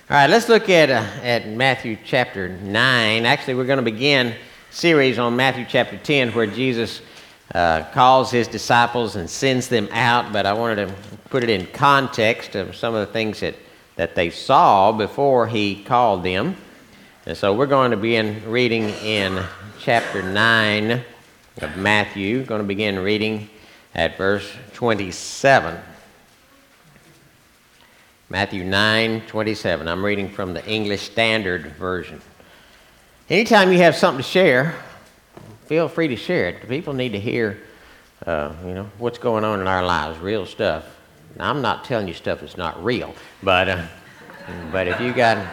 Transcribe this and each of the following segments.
All right, let's look at Matthew chapter 9. Actually, we're going to begin a series on Matthew chapter 10 where Jesus calls his disciples and sends them out, but I wanted to put it in context of some of the things that they saw before he called them. And so we're going to begin reading in chapter 9 of Matthew. We're going to begin reading at verse 27. Matthew 9:27. I'm reading from the English Standard Version. Anytime you have something to share, feel free to share it. People need to hear, what's going on in our lives, real stuff. Now, I'm not telling you stuff that's not real, but if you got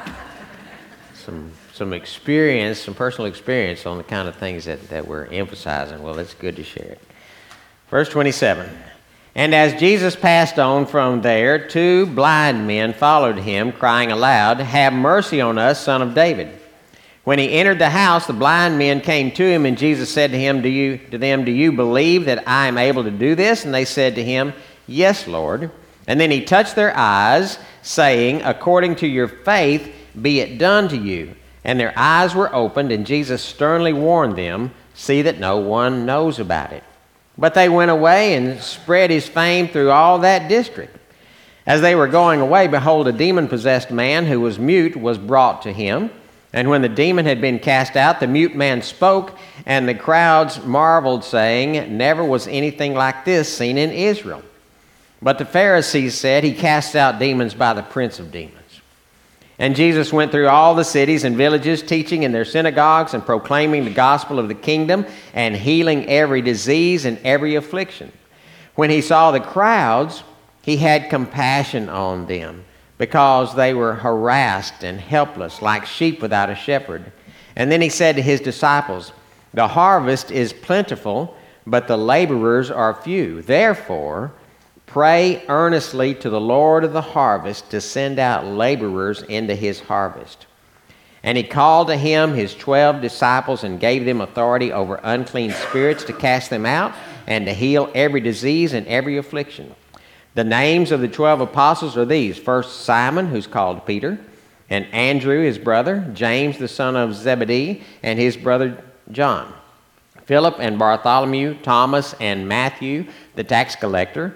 some experience, some personal experience on the kind of things that we're emphasizing, well, it's good to share it. Verse 27. And as Jesus passed on from there, 2 blind men followed him, crying aloud, "Have mercy on us, Son of David." When he entered the house, the blind men came to him, and Jesus said to them, "Do you believe that I am able to do this?" And they said to him, "Yes, Lord." And then he touched their eyes, saying, "According to your faith be it done to you." And their eyes were opened, and Jesus sternly warned them, "See that no one knows about it." But they went away and spread his fame through all that district. As they were going away, behold, a demon-possessed man who was mute was brought to him. And when the demon had been cast out, the mute man spoke, and the crowds marveled, saying, "Never was anything like this seen in Israel." But the Pharisees said, "He casts out demons by the prince of demons." And Jesus went through all the cities and villages, teaching in their synagogues and proclaiming the gospel of the kingdom and healing every disease and every affliction. When he saw the crowds, he had compassion on them, because they were harassed and helpless, like sheep without a shepherd. And then he said to his disciples, "The harvest is plentiful, but the laborers are few. Therefore, pray earnestly to the Lord of the harvest to send out laborers into his harvest." And he called to him his 12 disciples and gave them authority over unclean spirits to cast them out and to heal every disease and every affliction. The names of the 12 apostles are these: first Simon, who's called Peter, and Andrew his brother, James the son of Zebedee, and his brother John, Philip and Bartholomew, Thomas and Matthew the tax collector,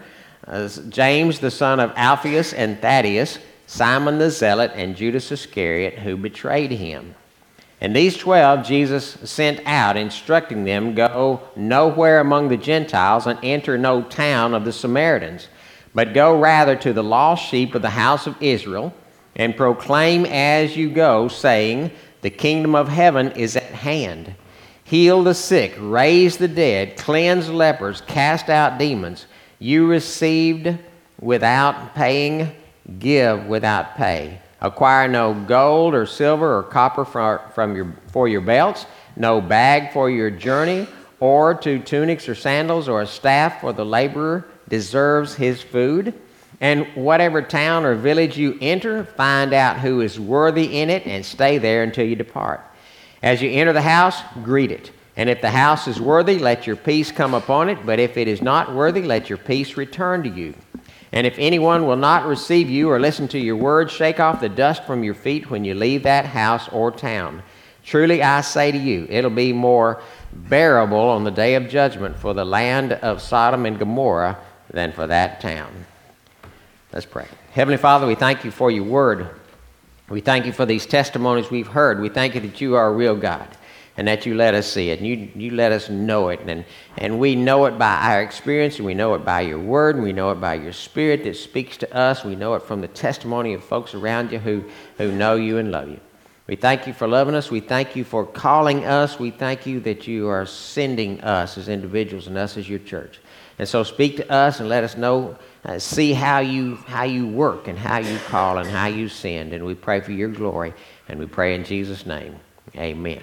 James the son of Alphaeus and Thaddeus, Simon the Zealot, and Judas Iscariot, who betrayed him. And these 12 Jesus sent out, instructing them, "Go nowhere among the Gentiles and enter no town of the Samaritans, but go rather to the lost sheep of the house of Israel, and proclaim as you go, saying, the kingdom of heaven is at hand. Heal the sick, raise the dead, cleanse lepers, cast out demons. You received without paying, give without pay. Acquire no gold or silver or copper for your belts, no bag for your journey, or 2 tunics or sandals, or a staff, for the laborer deserves his food. And whatever town or village you enter, find out who is worthy in it, and stay there until you depart. As you enter the house, greet it. And if the house is worthy, let your peace come upon it. But if it is not worthy, let your peace return to you. And if anyone will not receive you or listen to your words, shake off the dust from your feet when you leave that house or town. Truly I say to you, it'll be more bearable on the day of judgment for the land of Sodom and Gomorrah than for that town." Let's pray. Heavenly Father, we thank you for your word. We thank you for these testimonies we've heard. We thank you that you are a real God, and that you let us see it, and you let us know it. And we know it by our experience, and we know it by your word, and we know it by your spirit that speaks to us. We know it from the testimony of folks around you who know you and love you. We thank you for loving us. We thank you for calling us. We thank you that you are sending us as individuals and us as your church. And so speak to us and let us know, see how you work and how you call and how you send. And we pray for your glory, and we pray in Jesus' name. Amen.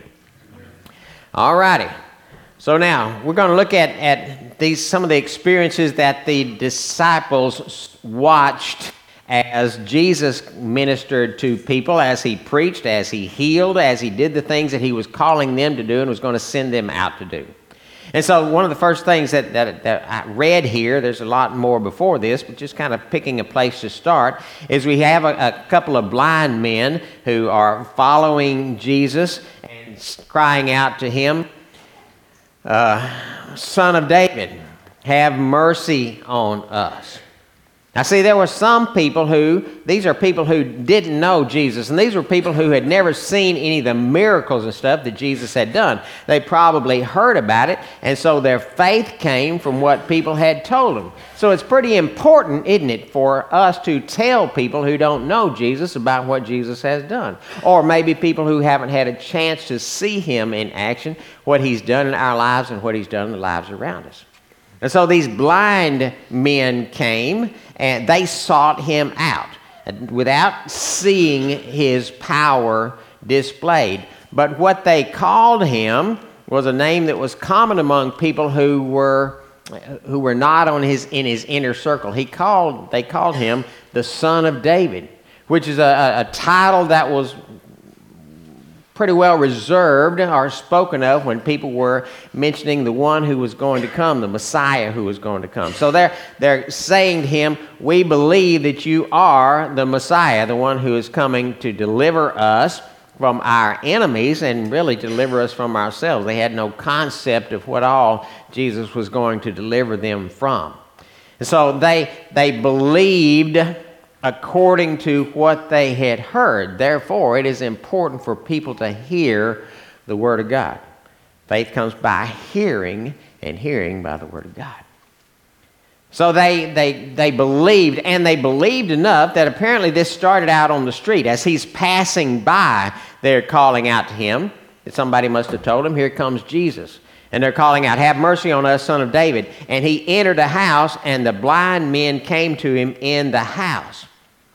All righty. So now we're going to look at some of the experiences that the disciples watched as Jesus ministered to people, as he preached, as he healed, as he did the things that he was calling them to do and was going to send them out to do. And so one of the first things that I read here, there's a lot more before this, but just kind of picking a place to start, is we have a couple of blind men who are following Jesus and crying out to him, Son of David, have mercy on us. Now see, there were some people these are people who didn't know Jesus, and these were people who had never seen any of the miracles and stuff that Jesus had done. They probably heard about it, and so their faith came from what people had told them. So it's pretty important, isn't it, for us to tell people who don't know Jesus about what Jesus has done. Or maybe people who haven't had a chance to see him in action, what he's done in our lives and what he's done in the lives around us. And so these blind men came, and they sought him out without seeing his power displayed. But what they called him was a name that was common among people who were not in his inner circle. They called him the Son of David, which is a title that was pretty well reserved or spoken of when people were mentioning the one who was going to come, the Messiah who was going to come. So they're saying to him, we believe that you are the Messiah, the one who is coming to deliver us from our enemies and really deliver us from ourselves. They had no concept of what all Jesus was going to deliver them from. And so they believed according to what they had heard. Therefore, it is important for people to hear the Word of God. Faith comes by hearing, and hearing by the Word of God. So they believed, and they believed enough that apparently this started out on the street. As he's passing by, they're calling out to him. Somebody must have told him, here comes Jesus. And they're calling out, have mercy on us, Son of David. And he entered a house, and the blind men came to him in the house.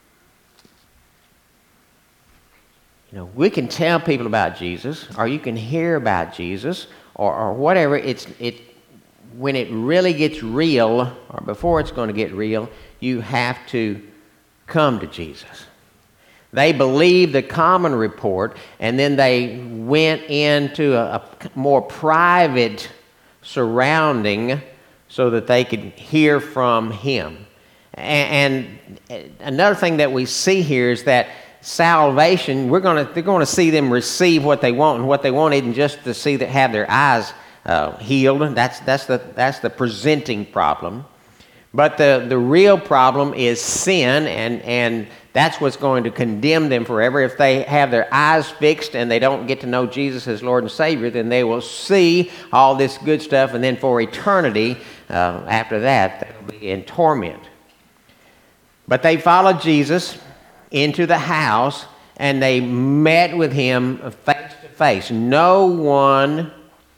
You know, we can tell people about Jesus, or you can hear about Jesus, or whatever. When it really gets real, or before it's going to get real, you have to come to Jesus. They believed the common report, and then they went into a more private surrounding so that they could hear from him. And another thing that we see here is that salvation, they're going to see them receive what they want, and what they want isn't just to see that have their eyes healed. That's the presenting problem. But the real problem is sin, and that's what's going to condemn them forever. If they have their eyes fixed and they don't get to know Jesus as Lord and Savior, then they will see all this good stuff, and then for eternity after that, they'll be in torment. But they followed Jesus into the house, and they met with him face to face. No one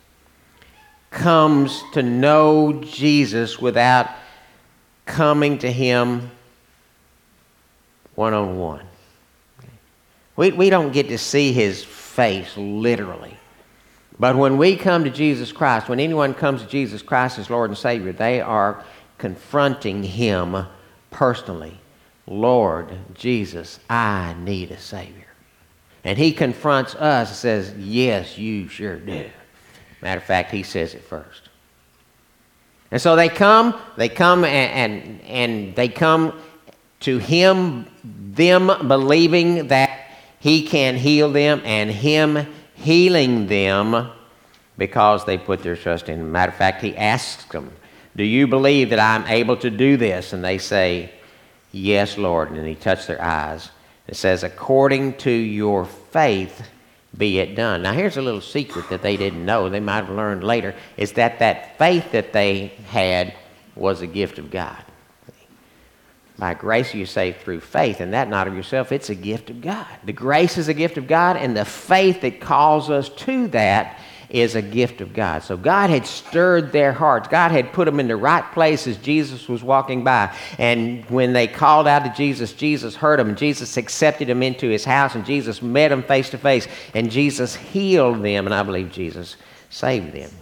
comes to know Jesus without coming to him one-on-one. We don't get to see his face literally. But when we come to Jesus Christ, when anyone comes to Jesus Christ as Lord and Savior, they are confronting him personally. Lord Jesus, I need a Savior. And he confronts us and says, yes, you sure do. Matter of fact, he says it first. And so they come and they come to him, them believing that he can heal them, and him healing them because they put their trust in him. Matter of fact, he asks them, do you believe that I'm able to do this? And they say, yes, Lord. And he touched their eyes. It says, according to your faith be it done. Now here's a little secret that they didn't know, they might have learned later, is that faith that they had was a gift of God. By grace you saved through faith, and that not of yourself, it's a gift of God. The grace is a gift of God, and the faith that calls us to that is a gift of God. So God had stirred their hearts. God had put them in the right place as Jesus was walking by. And when they called out to Jesus, Jesus heard them, and Jesus accepted them into his house, and Jesus met them face to face, and Jesus healed them, and I believe Jesus saved them.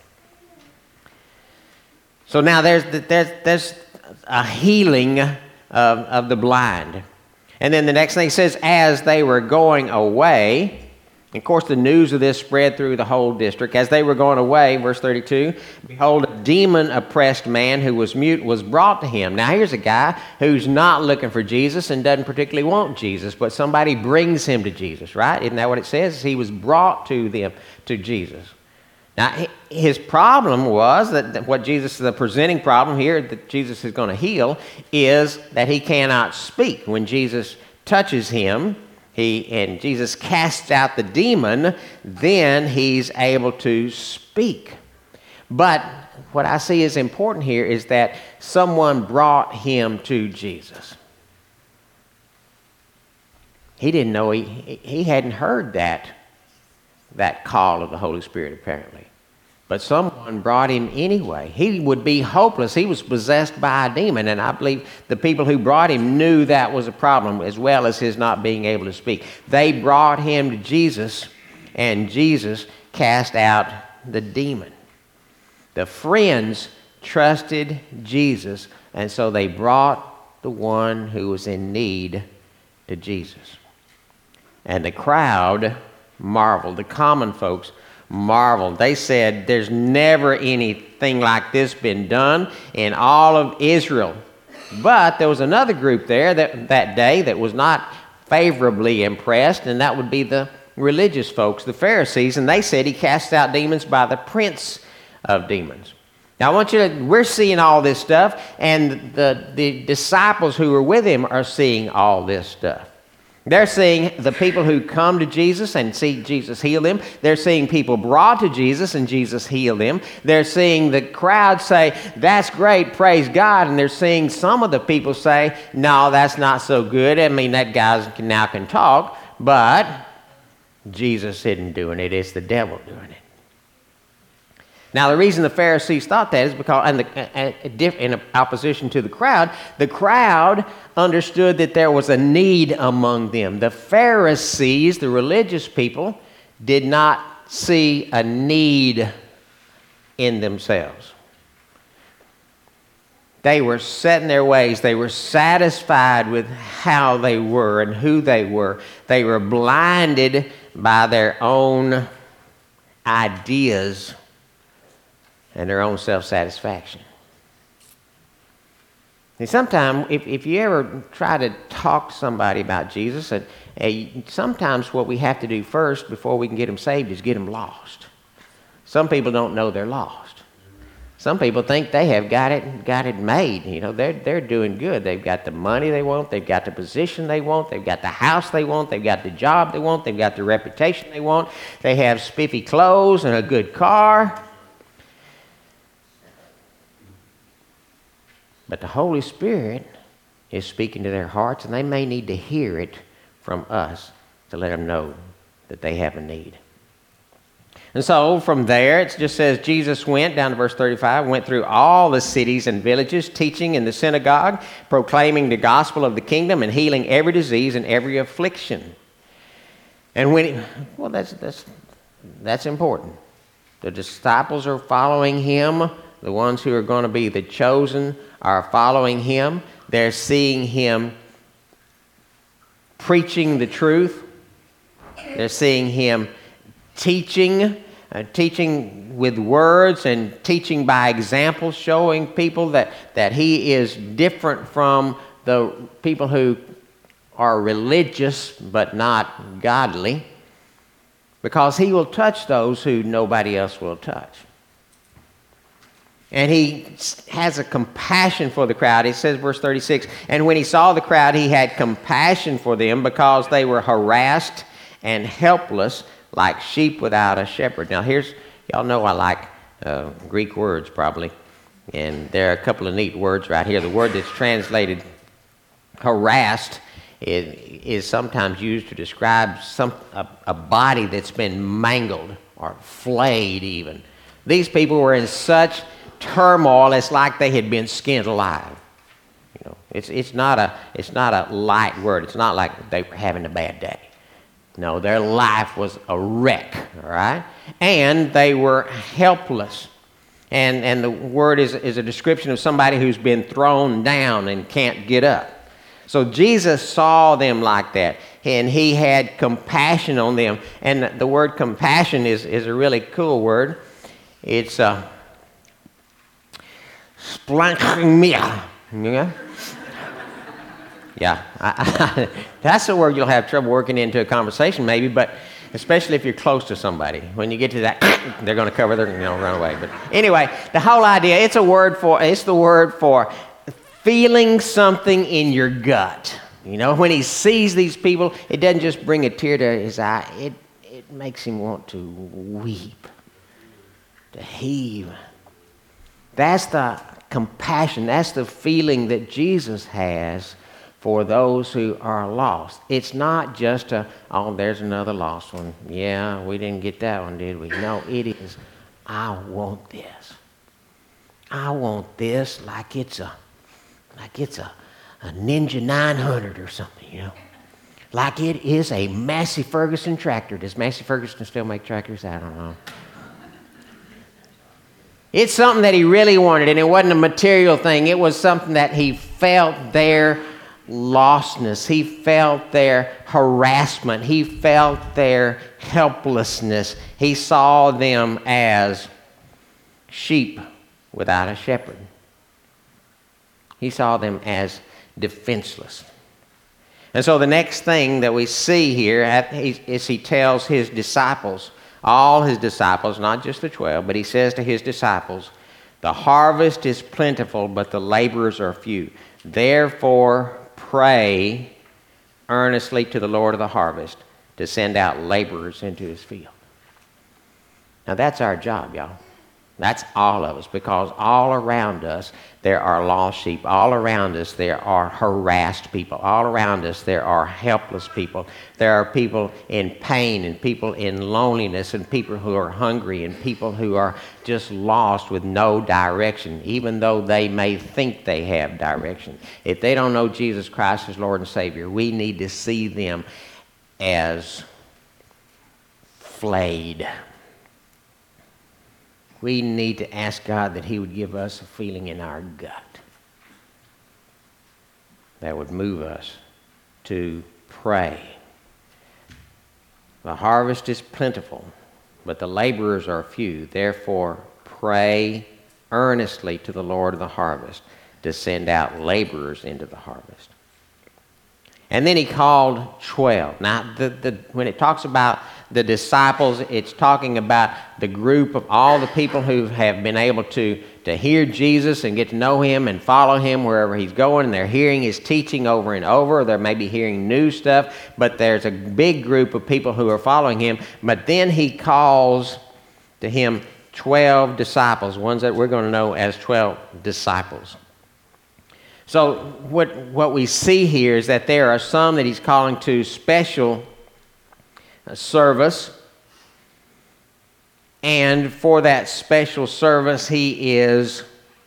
So now there's a healing of the blind. And then the next thing says, as they were going away, Of course, the news of this spread through the whole district. As they were going away, verse 32, behold, a demon-oppressed man who was mute was brought to him. Now, here's a guy who's not looking for Jesus and doesn't particularly want Jesus, but somebody brings him to Jesus, right? Isn't that what it says? He was brought to them, to Jesus. Now, his problem was that what Jesus, the presenting problem here that Jesus is going to heal, is that he cannot speak. When Jesus touches him, and Jesus casts out the demon, then he's able to speak. But what I see is important here is that someone brought him to Jesus. He didn't know, he hadn't heard that call of the Holy Spirit apparently. But someone brought him anyway. He would be hopeless. He was possessed by a demon, and I believe the people who brought him knew that was a problem, as well as his not being able to speak. They brought him to Jesus, and Jesus cast out the demon. The friends trusted Jesus, and so they brought the one who was in need to Jesus. And the crowd marveled. The common folks marveled. They said, there's never anything like this been done in all of Israel. But there was another group there that day that was not favorably impressed, and that would be the religious folks, the Pharisees, and they said he cast out demons by the prince of demons. Now I want you to, we're seeing all this stuff, and the disciples who were with him are seeing all this stuff. They're seeing the people who come to Jesus and see Jesus heal them. They're seeing people brought to Jesus and Jesus heal them. They're seeing the crowd say, that's great, praise God. And they're seeing some of the people say, no, that's not so good. I mean, that guy now can talk, but Jesus isn't doing it. It's the devil doing it. Now, the reason the Pharisees thought that is because, in opposition to the crowd understood that there was a need among them. The Pharisees, the religious people, did not see a need in themselves. They were set in their ways. They were satisfied with how they were and who they were. They were blinded by their own ideas and their own self-satisfaction. And sometimes, if you ever try to talk to somebody about Jesus, sometimes what we have to do first before we can get them saved is get them lost. Some people don't know they're lost. Some people think they have got it made. You know, they're doing good. They've got the money they want. They've got the position they want. They've got the house they want. They've got the job they want. They've got the reputation they want. They have spiffy clothes and a good car. But the Holy Spirit is speaking to their hearts, and they may need to hear it from us to let them know that they have a need. And so from there, it just says Jesus went, down to verse 35, went through all the cities and villages, teaching in the synagogue, proclaiming the gospel of the kingdom, and healing every disease and every affliction. And that's important. The disciples are following him. The ones who are going to be the chosen are following him. They're seeing him preaching the truth. They're seeing him teaching with words and teaching by example, showing people that he is different from the people who are religious but not godly, because he will touch those who nobody else will touch. And he has a compassion for the crowd. It says, verse 36, and when he saw the crowd, he had compassion for them because they were harassed and helpless like sheep without a shepherd. Now y'all know I like Greek words probably. And there are a couple of neat words right here. The word that's translated harassed is sometimes used to describe a body that's been mangled or flayed even. These people were in such turmoil, it's like they had been skinned alive. You know, it's not a light word. It's not like they were having a bad day. No, their life was a wreck, all right? And they were helpless. And the word is a description of somebody who's been thrown down and can't get up. So Jesus saw them like that. and he had compassion on them. And the word compassion is a really cool word. It's splanchmia. Yeah, that's a word you'll have trouble working into a conversation maybe, but especially if you're close to somebody. When you get to that, they're going to cover their, run away. But anyway, the whole idea, it's the word for feeling something in your gut. When he sees these people, it doesn't just bring a tear to his eye. It makes him want to weep, to heave. That's the compassion. That's the feeling that Jesus has for those who are lost. It's not just there's another lost one. Yeah, we didn't get that one, did we? No, it is, I want this. I want this like it's a Ninja 900 or something, Like it is a Massey Ferguson tractor. Does Massey Ferguson still make tractors? I don't know. It's something that he really wanted, and it wasn't a material thing. It was something that he felt their lostness. He felt their harassment. He felt their helplessness. He saw them as sheep without a shepherd. He saw them as defenseless. And so the next thing that we see here is he tells his disciples, all his disciples, not just the 12, but he says to his disciples, the harvest is plentiful, but the laborers are few. Therefore, pray earnestly to the Lord of the harvest to send out laborers into his field. Now that's our job, y'all. That's all of us, because all around us there are lost sheep. All around us there are harassed people. All around us there are helpless people. There are people in pain and people in loneliness and people who are hungry and people who are just lost with no direction, even though they may think they have direction. If they don't know Jesus Christ as Lord and Savior, we need to see them as flayed. We need to ask God that he would give us a feeling in our gut that would move us to pray. The harvest is plentiful, but the laborers are few. Therefore, pray earnestly to the Lord of the harvest to send out laborers into the harvest. And then he called 12. Now, when it talks about the disciples, it's talking about the group of all the people who have been able to hear Jesus and get to know him and follow him wherever he's going. And they're hearing his teaching over and over. They're maybe hearing new stuff, but there's a big group of people who are following him. But then he calls to him 12 disciples, ones that we're going to know as 12 disciples. So what we see here is that there are some that he's calling to special service, and for that special service he's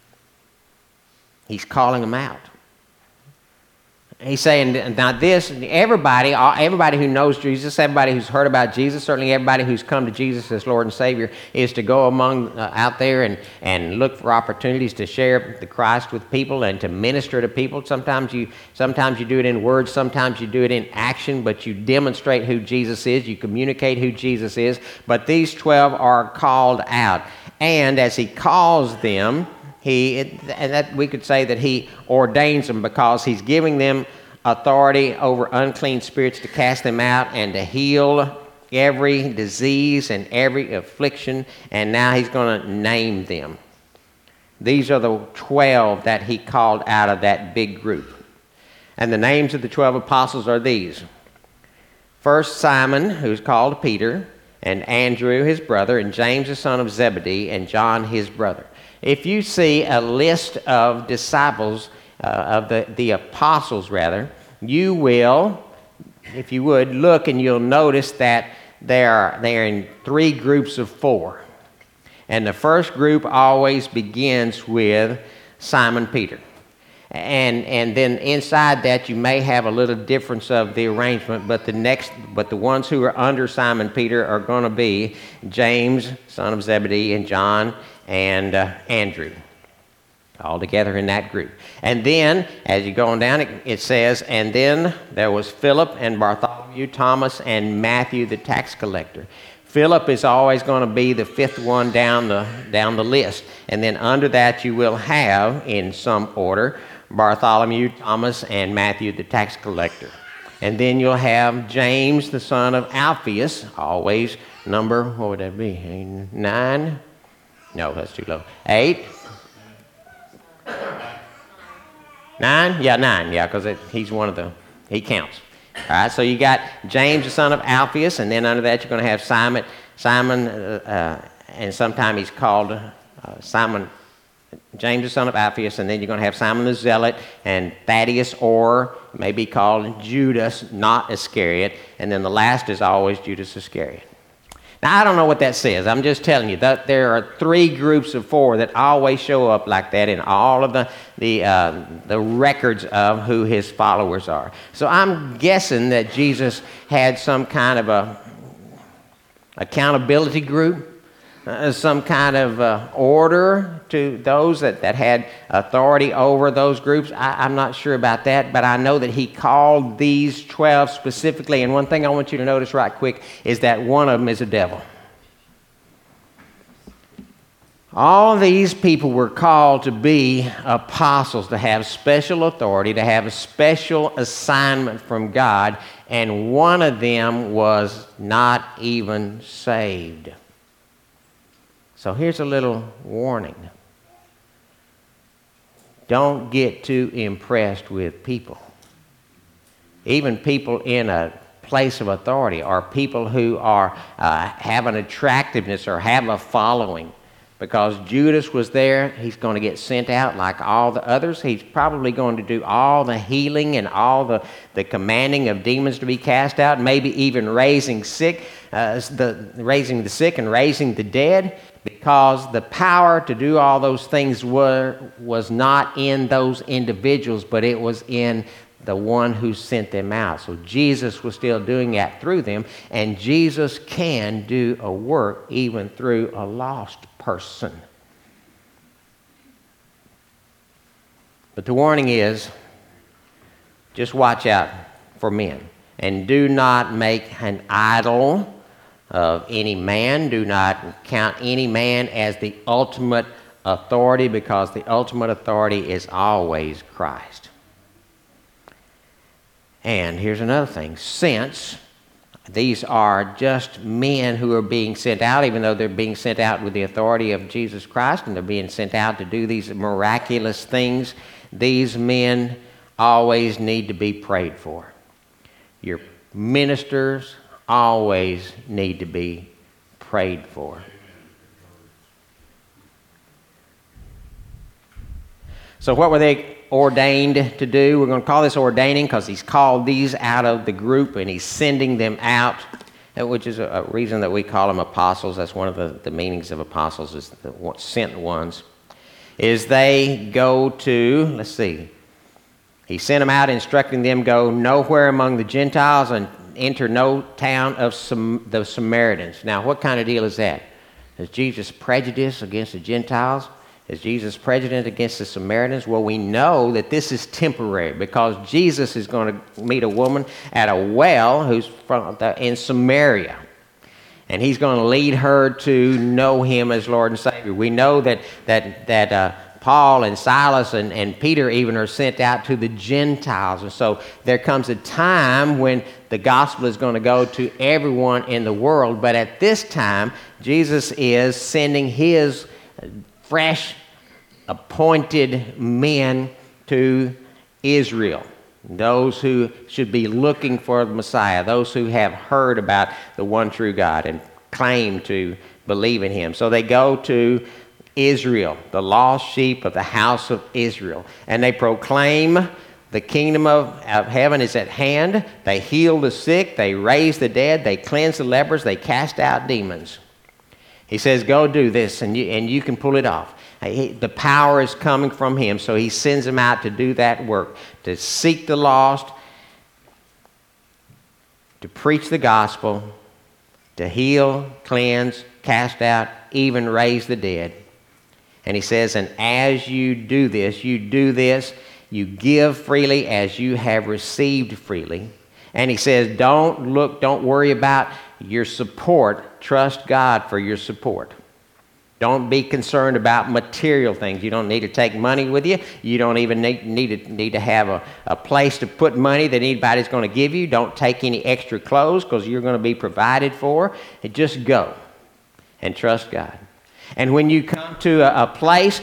calling them out. He's saying, now this, everybody who knows Jesus, everybody who's heard about Jesus, certainly everybody who's come to Jesus as Lord and Savior, is to go out there and look for opportunities to share the Christ with people and to minister to people. Sometimes you do it in words, sometimes you do it in action, but you demonstrate who Jesus is, you communicate who Jesus is. But these 12 are called out. And as he calls them, we could say that he ordains them, because he's giving them authority over unclean spirits to cast them out and to heal every disease and every affliction. And now he's going to name them. These are the 12 that he called out of that big group. And the names of the 12 apostles are these. First, Simon, who's called Peter, and Andrew, his brother, and James, the son of Zebedee, and John, his brother. If you see a list of disciples, of the apostles rather, you will, if you would, look and you'll notice that they're in three groups of four. And the first group always begins with Simon Peter. And then inside that you may have a little difference of the arrangement, but the ones who are under Simon Peter are going to be James, son of Zebedee, and John and Andrew, all together in that group. And then, as you go on down, it says, and then there was Philip and Bartholomew Bartholomew, Thomas, and Matthew the tax collector. Philip is always going to be the fifth one down the list. And then under that you will have, in some order, Bartholomew, Thomas, and Matthew the tax collector. And then you'll have James the son of Alphaeus, always number, what would that be, 9? No, that's too low. 8? 9? Yeah, 9, yeah, because he's one of the, he counts. All right, so you got James the son of Alphaeus, and then under that you're going to have Simon, and sometime he's called Simon, James the son of Alphaeus, and then you're going to have Simon the Zealot, and Thaddeus, or maybe called Judas, not Iscariot, and then the last is always Judas Iscariot. Now, I don't know what that says. I'm just telling you that there are 3 groups of 4 that always show up like that in all of the records of who his followers are. So I'm guessing that Jesus had some kind of a accountability group, some kind of order to those that had authority over those groups. I'm not sure about that, but I know that he called these 12 specifically. And one thing I want you to notice right quick is that one of them is a devil. All these people were called to be apostles, to have special authority, to have a special assignment from God, and one of them was not even saved. So here's a little warning. Don't get too impressed with people. Even people in a place of authority, or people who are have an attractiveness or have a following. Because Judas was there, he's going to get sent out like all the others. He's probably going to do all the healing and all the commanding of demons to be cast out, maybe even raising the sick and raising the dead, because the power to do all those things was not in those individuals, but it was in the one who sent them out. So Jesus was still doing that through them, and Jesus can do a work even through a lost person. But the warning is, just watch out for men, and do not make an idol of any man. Do not count any man as the ultimate authority, because the ultimate authority is always Christ. And here's another thing. Since these are just men who are being sent out, even though they're being sent out with the authority of Jesus Christ, and they're being sent out to do these miraculous things, these men always need to be prayed for. Your ministers always need to be prayed for. So what were they ordained to do? We're going to call this ordaining because he's called these out of the group and he's sending them out, which is a reason that we call them apostles. That's one of the meanings of apostles, is the sent ones. Is they go to, let's see, he sent them out instructing them, go nowhere among the Gentiles and enter no town of the Samaritans. Now, what kind of deal is that? Is Jesus prejudiced against the Gentiles? Is Jesus prejudiced against the Samaritans? Well, we know that this is temporary, because Jesus is going to meet a woman at a well who's in Samaria. And he's going to lead her to know him as Lord and Savior. We know that Paul and Silas and Peter even are sent out to the Gentiles. And so there comes a time when the gospel is going to go to everyone in the world. But at this time, Jesus is sending his fresh appointed men to Israel. Those who should be looking for the Messiah, those who have heard about the one true God and claim to believe in him. So they go to Israel, the lost sheep of the house of Israel, and they proclaim the kingdom of heaven is at hand. They heal the sick, they raise the dead, they cleanse the lepers, they cast out demons. He says, go do this, and you can pull it off. The power is coming from him, so he sends them out to do that work, to seek the lost, to preach the gospel, to heal, cleanse, cast out, even raise the dead. And he says, and as you do this, you give freely as you have received freely, And he says, don't worry about your support. Trust God for your support. Don't be concerned about material things. You don't need to take money with you. You don't even need to have a place to put money that anybody's going to give you. Don't take any extra clothes because you're going to be provided for. And just go and trust God. And when you come to a place,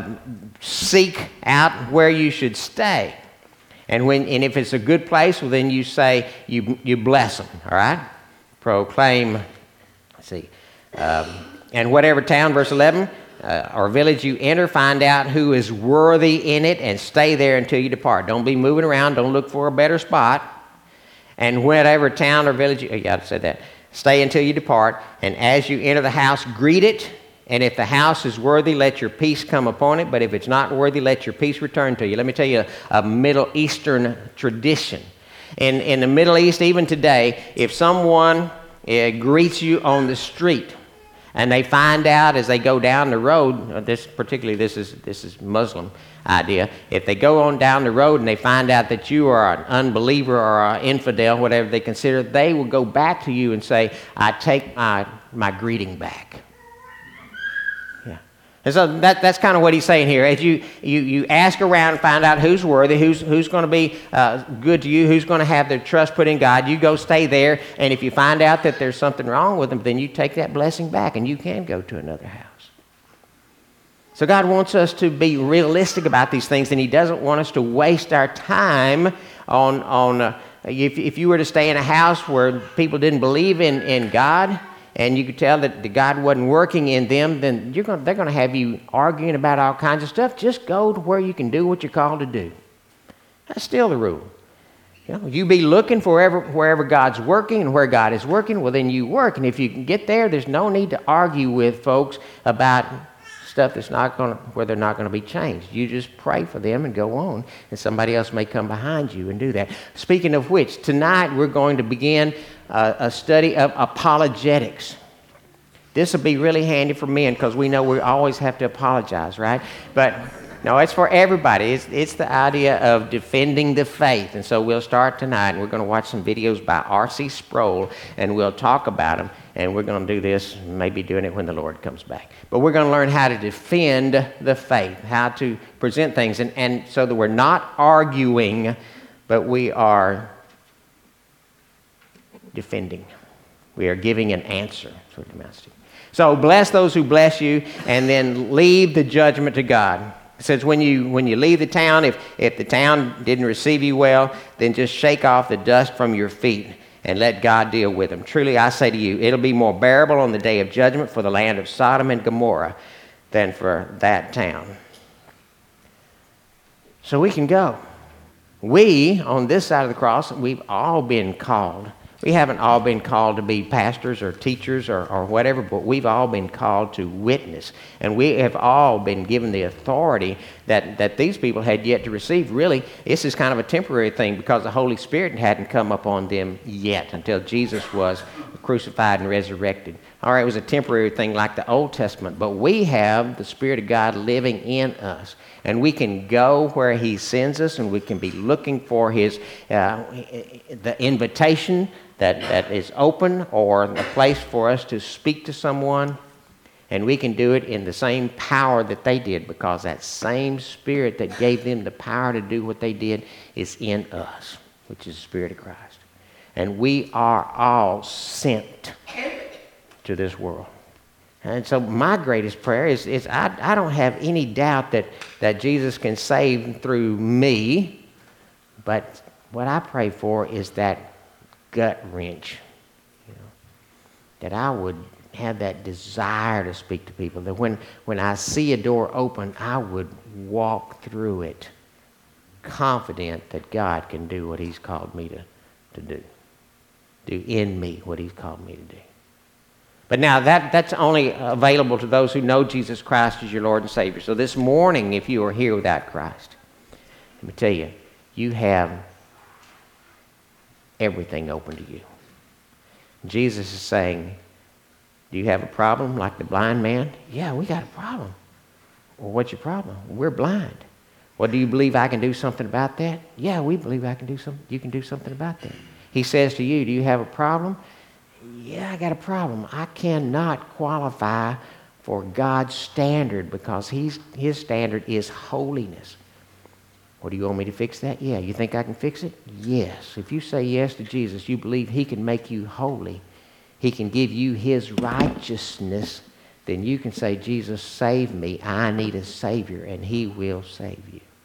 seek out where you should stay. And if it's a good place, well, then you say, you bless them, all right? Proclaim, let's see, and whatever town, verse 11, or village you enter, find out who is worthy in it and stay there until you depart. Don't be moving around. Don't look for a better spot. And whatever town or village I said that. Stay until you depart. And as you enter the house, greet it. And if the house is worthy, let your peace come upon it. But if it's not worthy, let your peace return to you. Let me tell you a Middle Eastern tradition. In the Middle East, even today, if someone greets you on the street, and they find out as they go down the road, this is Muslim idea, if they go on down the road and they find out that you are an unbeliever or an infidel, whatever they consider, they will go back to you and say, I take my greeting back. Yeah. And so that's kind of what he's saying here. As you ask around and find out who's worthy, who's going to be good to you, who's going to have their trust put in God, you go stay there. And if you find out that there's something wrong with them, then you take that blessing back and you can go to another house. So God wants us to be realistic about these things, and He doesn't want us to waste our time on if you were to stay in a house where people didn't believe in God, and you could tell that the God wasn't working in them, then they're going to have you arguing about all kinds of stuff. Just go to where you can do what you're called to do. That's still the rule. You be looking for wherever God's working, and where God is working, well, then you work. And if you can get there, there's no need to argue with folks about stuff where they're not going to be changed. You just pray for them and go on, and somebody else may come behind you and do that. Speaking of which, tonight we're going to begin a study of apologetics. This will be really handy for men because we know we always have to apologize, right? But no, it's for everybody. It's the idea of defending the faith. And so we'll start tonight, and we're going to watch some videos by R.C. Sproul, and we'll talk about them. And we're going to do this, maybe doing it when the Lord comes back. But we're going to learn how to defend the faith, how to present things, and so that we're not arguing, but we are defending. We are giving an answer. That's what it amounts to. So bless those who bless you, and then leave the judgment to God. It says when you leave the town, if the town didn't receive you well, then just shake off the dust from your feet and let God deal with them. Truly, I say to you, it'll be more bearable on the day of judgment for the land of Sodom and Gomorrah than for that town. So we can go. We, on this side of the cross, we've all been called. We haven't all been called to be pastors or teachers or whatever, but we've all been called to witness. And we have all been given the authority that these people had yet to receive. Really, this is kind of a temporary thing because the Holy Spirit hadn't come upon them yet until Jesus was crucified and resurrected. All right, it was a temporary thing like the Old Testament, but we have the Spirit of God living in us. And we can go where He sends us, and we can be looking for the invitation that is open, or a place for us to speak to someone, and we can do it in the same power that they did, because that same Spirit that gave them the power to do what they did is in us, which is the Spirit of Christ. And we are all sent to this world. And so my greatest prayer is I don't have any doubt that Jesus can save through me, but what I pray for is that gut wrench, that I would have that desire to speak to people, that when I see a door open, I would walk through it confident that God can do what He's called me to do in me what He's called me to do. But now that's only available to those who know Jesus Christ as your Lord and Savior. So this morning, if you are here without Christ, let me tell you, you have everything open to you. Jesus is saying, do you have a problem like the blind man? Yeah, we got a problem. Well, what's your problem? We're blind. Well, do you believe I can do something about that? Yeah, we believe I can do something. You can do something about that. He says to you, do you have a problem? Yeah, I got a problem. I cannot qualify for God's standard because His standard is holiness. Well, do you want me to fix that? Yeah. You think I can fix it? Yes. If you say yes to Jesus, you believe He can make you holy, He can give you His righteousness, then you can say, Jesus, save me. I need a Savior, and He will save you.